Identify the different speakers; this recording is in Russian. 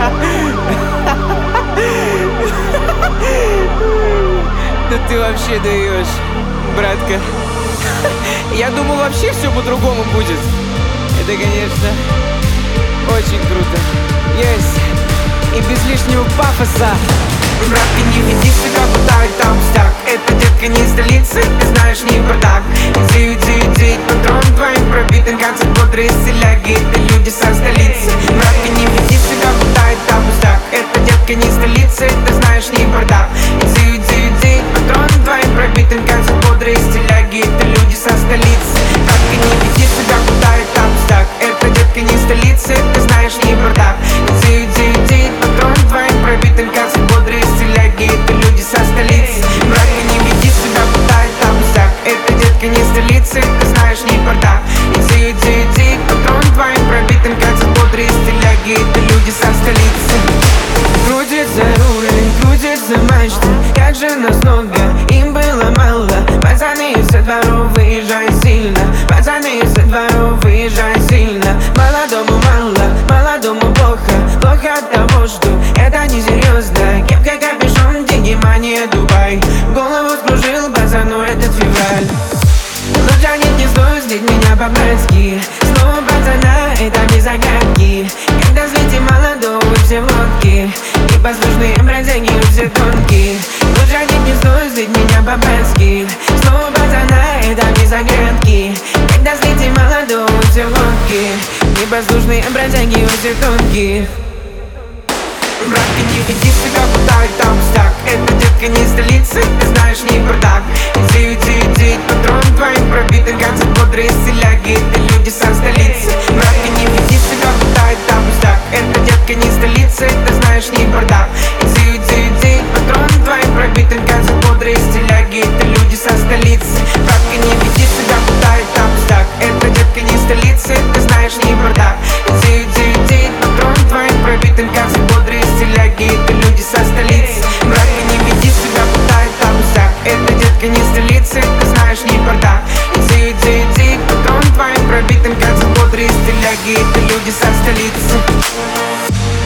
Speaker 1: Да ты вообще даешь, братка. Я думал, вообще все по-другому будет. Это, конечно, очень круто. Yes. И без лишнего пафоса.
Speaker 2: Братка, не веди себя, будто там пустяк. Эта детка не столица, ты знаешь, не бардак. Иди, иди, иди, патрон твоим пробитым, как бодрые селяги. Это люди со столицы. Братка, не веди себя, будто там пустяк. Эта детка не столица, ты знаешь, не бардак. Иди, иди, иди, патрон твоим пробитым, как бодрые селяги. Это люди со столицы. Братка, не веди себя, будто там пустяк. Эта детка не столица, ты знаешь, не бардак. Иди, иди, иди, патрон твоим пробитым, как бодрые селяги. Это люди со столицы. Братка, не веди себя, будто там пустяк. Эта детка не столица, ты знаешь, не бардак. Иди, иди, иди, патрон твоим пробитым, как бодрые селяги. Это люди со столицы.
Speaker 1: Крутит за руль, крутит за мачты. Как же нас много, им было мало. Пацаны со дворов, выезжай сильно. Пацаны со дворов, выезжай сильно. Молодому мало, молодому плохо. Плохо от того, что это несерьезно. Кепка, капюшон, деньги, мания, Дубай. Голову скружил пацану этот февраль. Но тянет не стоит здесь меня по-братски. Снова пацана, это без загадки. Когда взлетим молодого, все в лодке. Непослушные бродяги, все тонкие. Но тянет не стоит здесь меня по-братски. Снова пацана, это без загадки. Когда взлетим молодого, все в лодке. Непослушные бродяги, все тонкие.
Speaker 2: Братка, не веди себя, будто там пустяк. Эта детка не столица, ты знаешь, не бардак. Иди, иди, иди, патрон твоим пробитым, как бодрые селяги. Это люди со столицы. Братка, не веди себя, будто там пустяк. Эта детка не столица, ты знаешь, не бардак. Иди, иди, иди, патрон твоим пробитым, как бодрые селяги. Это люди со столицы. Братка, не веди себя, будто там пустяк. Эта детка не столица, ты знаешь, не бардак. Иди, иди, иди, патрон твоим пробитым, как бодрые селяги. Это люди со столицы. Братка, не веди себя, будто там пустяк. Эта детка не столица, ты знаешь, не бардак. Иди, иди, иди, патрон твоим пробитым, как бодрые селяги. Это люди со столицы.